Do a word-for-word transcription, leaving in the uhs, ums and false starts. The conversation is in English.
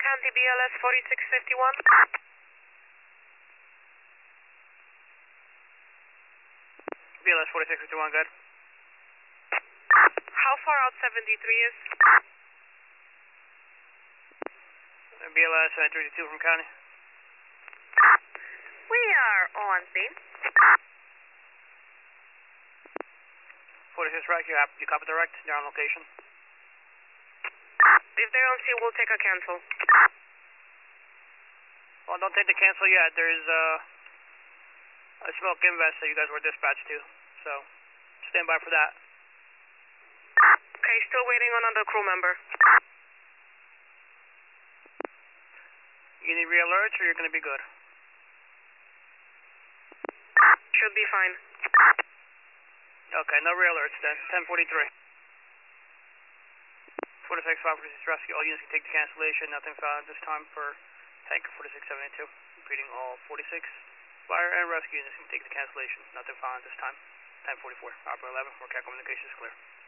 County B L S forty-six fifty-one. B L S forty-six fifty-one, good. How far out seventy-three is? B L S three two from County. We are on scene. forty-six Rock, you, have, you copy direct? You're on location? If they're on scene, we'll take a cancel. Well, don't take the cancel yet. There's uh, a smoke invest that you guys were dispatched to, so stand by for that. Okay, still waiting on another crew member. You need re-alerts or you're going to be good? Should be fine. Okay, no re-alerts then. ten forty-three. forty-six five forty-six rescue. All units can take the cancellation. Nothing found at this time for tanker forty-six seventy-two. Repeating, all forty-six fire and rescue units can take the cancellation. Nothing found at this time. ten forty-four. Operator eleven. More cat communication is clear.